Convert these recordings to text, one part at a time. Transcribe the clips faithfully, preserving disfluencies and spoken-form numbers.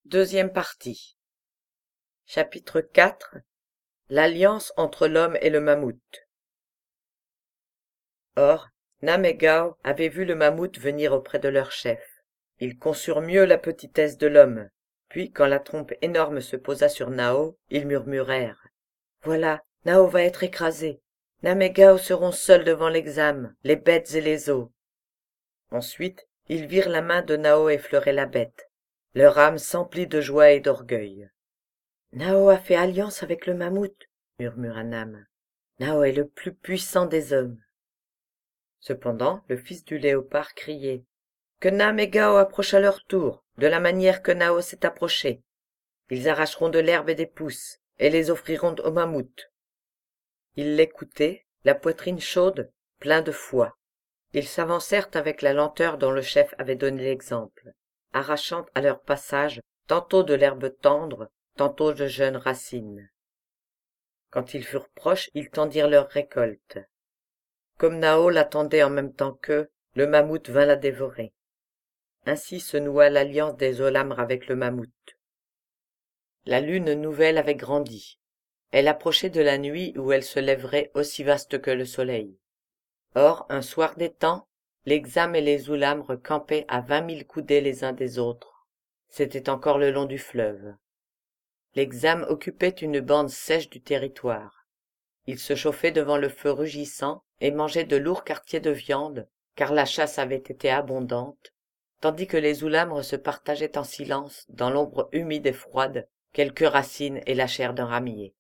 Deuxième partie. Chapitre quatre. L'alliance entre l'homme et le mammouth. Or, Nam et Gao avaient vu le mammouth venir auprès de leur chef. Ils conçurent mieux la petitesse de l'homme. Puis, quand la trompe énorme se posa sur Nao, ils murmurèrent. « Voilà, Nao va être écrasé. Nam et Gao seront seuls devant l'examen, les bêtes et les os. » Ensuite, ils virent la main de Nao effleurer la bête. Leur âme s'emplit de joie et d'orgueil. « Nao a fait alliance avec le mammouth, » murmura Nam. « Nao est le plus puissant des hommes. » Cependant, le fils du léopard criait. « Que Nam et Gao approchent à leur tour, de la manière que Nao s'est approché. Ils arracheront de l'herbe et des pousses, et les offriront au mammouth. » Ils l'écoutaient, la poitrine chaude, plein de foi. Ils s'avancèrent avec la lenteur dont le chef avait donné l'exemple, arrachant à leur passage tantôt de l'herbe tendre, tantôt de jeunes racines. Quand ils furent proches, ils tendirent leur récolte. Comme Nao l'attendait en même temps qu'eux, le mammouth vint la dévorer. Ainsi se noua l'alliance des Olamres avec le mammouth. La lune nouvelle avait grandi. Elle approchait de la nuit où elle se lèverait aussi vaste que le soleil. Or, un soir d'étang, l'Exam et les Oulamres campaient à vingt mille coudées les uns des autres. C'était encore le long du fleuve. L'Exam occupait une bande sèche du territoire. Il se chauffait devant le feu rugissant et mangeait de lourds quartiers de viande, car la chasse avait été abondante, tandis que les Oulamres se partageaient en silence, dans l'ombre humide et froide, quelques racines et la chair d'un ramier.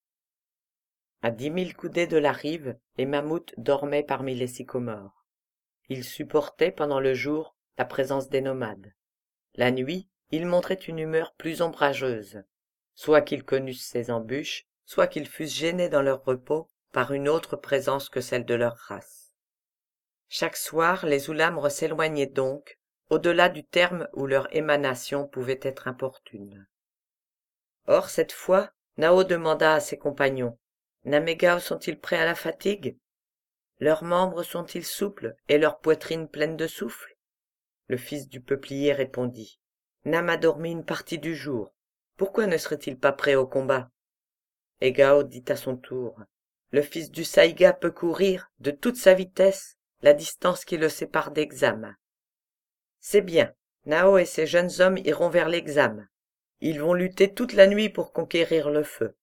À dix mille coudées de la rive, les mammouths dormaient parmi les sycomores. Ils supportaient, pendant le jour, la présence des nomades. La nuit, ils montraient une humeur plus ombrageuse, soit qu'ils connussent ces embûches, soit qu'ils fussent gênés dans leur repos par une autre présence que celle de leur race. Chaque soir, les Oulamres s'éloignaient donc, au-delà du terme où leur émanation pouvait être importune. Or, cette fois, Nao demanda à ses compagnons, « Nam et Gao sont-ils prêts à la fatigue? Leurs membres sont-ils souples et leurs poitrines pleines de souffle ?» Le fils du peuplier répondit, « Nam a dormi une partie du jour. Pourquoi ne serait-il pas prêt au combat ?» Et Gao dit à son tour, « Le fils du Saïga peut courir, de toute sa vitesse, la distance qui le sépare d'Exam. » C'est bien, Nao et ses jeunes hommes iront vers l'Exam. Ils vont lutter toute la nuit pour conquérir le feu.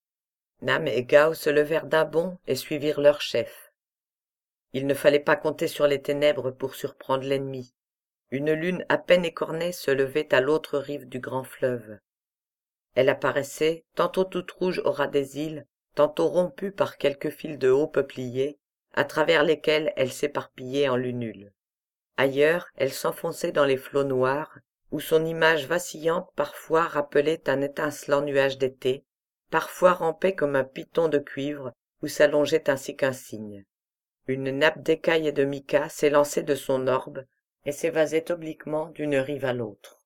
Nam et Gao se levèrent d'un bond et suivirent leur chef. Il ne fallait pas compter sur les ténèbres pour surprendre l'ennemi. Une lune à peine écornée se levait à l'autre rive du grand fleuve. Elle apparaissait, tantôt toute rouge au ras des îles, tantôt rompue par quelques fils de hauts peupliers, à travers lesquels elle s'éparpillait en lunules. Ailleurs, elle s'enfonçait dans les flots noirs, où son image vacillante parfois rappelait un étincelant nuage d'été, parfois rampait comme un python de cuivre, où s'allongeait ainsi qu'un cygne. Une nappe d'écailles et de mica s'élançait de son orbe et s'évasait obliquement d'une rive à l'autre.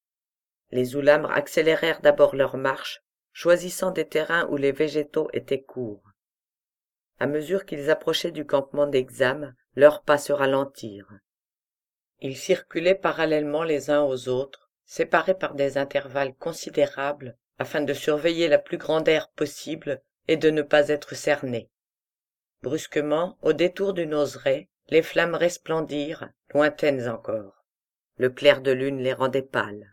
Les Oulamres accélérèrent d'abord leur marche, choisissant des terrains où les végétaux étaient courts. À mesure qu'ils approchaient du campement d'Exam, leurs pas se ralentirent. Ils circulaient parallèlement les uns aux autres, séparés par des intervalles considérables, afin de surveiller la plus grande aire possible et de ne pas être cernés. Brusquement, au détour d'une oseraie, les flammes resplendirent, lointaines encore. Le clair de lune les rendait pâles.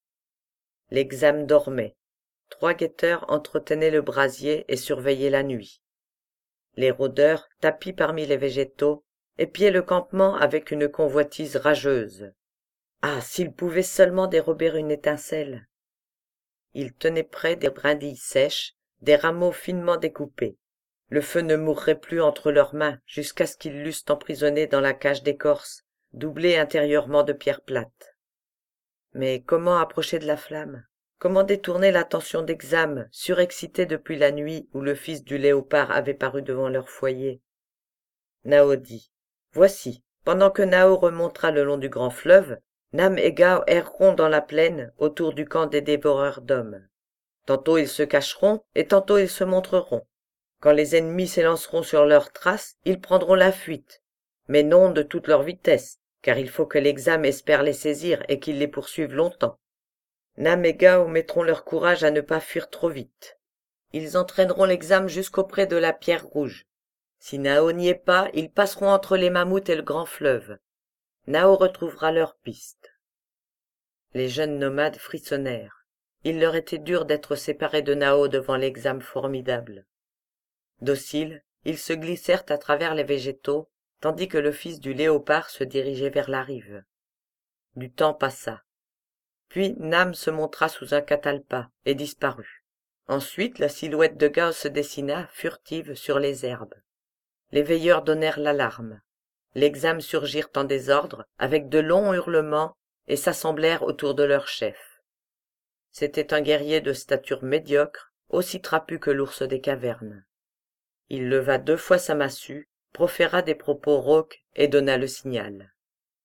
L'Exam dormait. Trois guetteurs entretenaient le brasier et surveillaient la nuit. Les rôdeurs, tapis parmi les végétaux, épiaient le campement avec une convoitise rageuse. Ah, s'ils pouvaient seulement dérober une étincelle! Ils tenaient près des brindilles sèches, des rameaux finement découpés. Le feu ne mourrait plus entre leurs mains jusqu'à ce qu'ils l'eussent emprisonné dans la cage d'écorce, doublée intérieurement de pierres plates. Mais comment approcher de la flamme? Comment détourner l'attention d'Exam, surexcité depuis la nuit où le fils du léopard avait paru devant leur foyer? Nao dit, « Voici, pendant que Nao remontera le long du grand fleuve, Nam et Gao erreront dans la plaine autour du camp des dévoreurs d'hommes. Tantôt ils se cacheront et tantôt ils se montreront. Quand les ennemis s'élanceront sur leurs traces, ils prendront la fuite, mais non de toute leur vitesse, car il faut que l'Exam espère les saisir et qu'il les poursuive longtemps. Nam et Gao mettront leur courage à ne pas fuir trop vite. Ils entraîneront l'examen jusqu'auprès de la pierre rouge. Si Nao n'y est pas, ils passeront entre les mammouths et le grand fleuve. Nao retrouvera leur piste. Les jeunes nomades frissonnèrent. Il leur était dur d'être séparés de Nao devant l'examen formidable. Dociles, ils se glissèrent à travers les végétaux, tandis que le fils du léopard se dirigeait vers la rive. Du temps passa. Puis Nam se montra sous un catalpa et disparut. Ensuite la silhouette de Gao se dessina, furtive, sur les herbes. Les veilleurs donnèrent l'alarme. Les âmes surgirent en désordre, avec de longs hurlements, et s'assemblèrent autour de leur chef. C'était un guerrier de stature médiocre, aussi trapu que l'ours des cavernes. Il leva deux fois sa massue, proféra des propos rauques et donna le signal.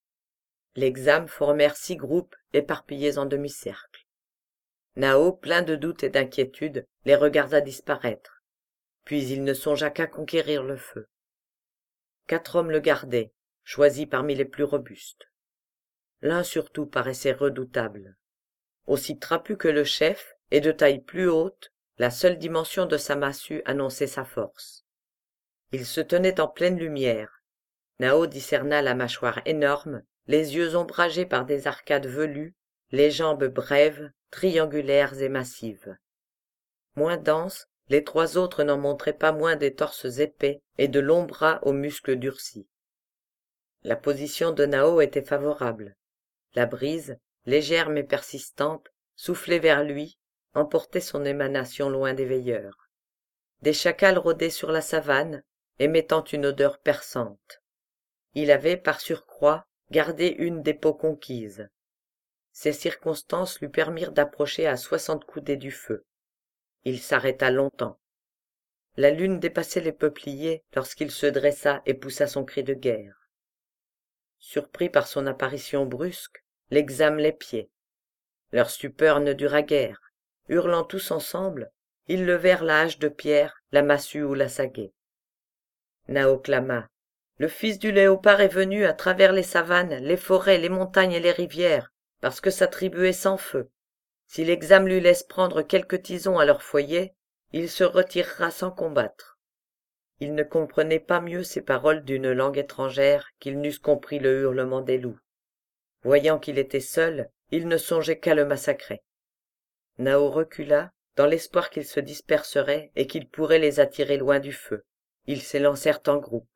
Les âmes formèrent six groupes éparpillés en demi-cercle. Nao, plein de doute et d'inquiétude, les regarda disparaître. Puis il ne songea qu'à conquérir le feu. Quatre hommes le gardaient, choisis parmi les plus robustes. L'un surtout paraissait redoutable. Aussi trapu que le chef, et de taille plus haute, la seule dimension de sa massue annonçait sa force. Il se tenait en pleine lumière. Nao discerna la mâchoire énorme, les yeux ombragés par des arcades velues, les jambes brèves, triangulaires et massives. Moins denses, les trois autres n'en montraient pas moins des torses épais et de longs bras aux muscles durcis. La position de Nao était favorable. La brise, légère mais persistante, soufflait vers lui, emportait son émanation loin des veilleurs. Des chacals rôdaient sur la savane, émettant une odeur perçante. Il avait, par surcroît, gardé une des peaux conquises. Ces circonstances lui permirent d'approcher à soixante coudées du feu. Il s'arrêta longtemps. La lune dépassait les peupliers lorsqu'il se dressa et poussa son cri de guerre. Surpris par son apparition brusque, l'exame les pieds. Leur stupeur ne dura guère. Hurlant tous ensemble, ils levèrent la hache de pierre, la massue ou la sagaie. Nao clama. Le fils du léopard est venu à travers les savanes, les forêts, les montagnes et les rivières, parce que sa tribu est sans feu. Si l'exame lui laisse prendre quelques tisons à leur foyer, il se retirera sans combattre. Ils ne comprenaient pas mieux ces paroles d'une langue étrangère qu'ils n'eussent compris le hurlement des loups. Voyant qu'il était seul, ils ne songeaient qu'à le massacrer. Nao recula, dans l'espoir qu'ils se disperseraient et qu'il pourrait les attirer loin du feu. Ils s'élancèrent en groupe.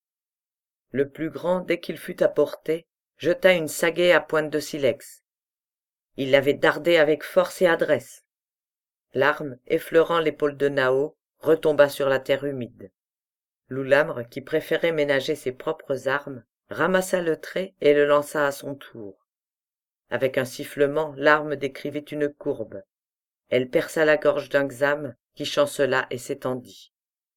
Le plus grand, dès qu'il fut à portée, jeta une sagaie à pointe de silex. Il l'avait dardée avec force et adresse. L'arme, effleurant l'épaule de Nao, retomba sur la terre humide. Loulamre, qui préférait ménager ses propres armes, ramassa le trait et le lança à son tour. Avec un sifflement, l'arme décrivit une courbe. Elle perça la gorge d'un xame, qui chancela et s'étendit.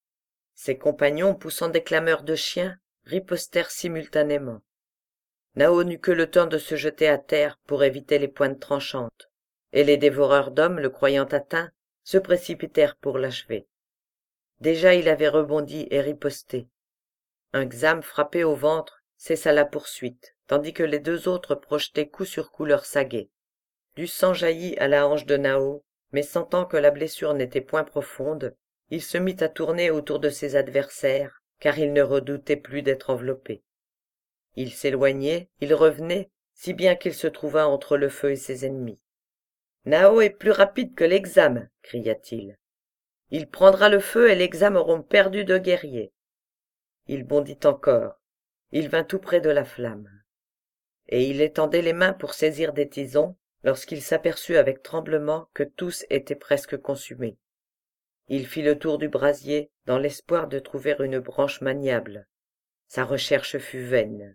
Ses compagnons, poussant des clameurs de chiens, ripostèrent simultanément. Nao n'eut que le temps de se jeter à terre pour éviter les pointes tranchantes, et les dévoreurs d'hommes, le croyant atteint, se précipitèrent pour l'achever. Déjà il avait rebondi et riposté. Un xame frappé au ventre cessa la poursuite, tandis que les deux autres projetaient coup sur coup leur sagaie. Du sang jaillit à la hanche de Nao, mais sentant que la blessure n'était point profonde, il se mit à tourner autour de ses adversaires, car il ne redoutait plus d'être enveloppé. Il s'éloignait, il revenait, si bien qu'il se trouva entre le feu et ses ennemis. « Nao est plus rapide que l'exame, cria-t-il. Il prendra le feu et l'exame auront perdu de guerriers. Il bondit encore. Il vint tout près de la flamme. Et il étendait les mains pour saisir des tisons, lorsqu'il s'aperçut avec tremblement que tous étaient presque consumés. Il fit le tour du brasier, dans l'espoir de trouver une branche maniable. Sa recherche fut vaine.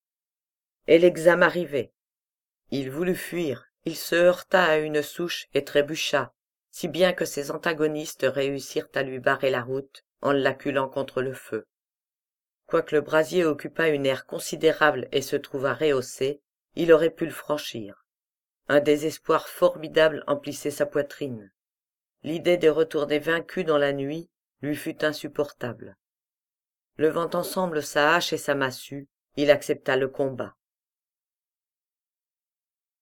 Et l'exame arrivait. Il voulut fuir, il se heurta à une souche et trébucha, si bien que ses antagonistes réussirent à lui barrer la route en l'acculant contre le feu. Quoique le brasier occupât une aire considérable et se trouvât rehaussé, il aurait pu le franchir. Un désespoir formidable emplissait sa poitrine. L'idée de retourner vaincu dans la nuit lui fut insupportable. Levant ensemble sa hache et sa massue, il accepta le combat.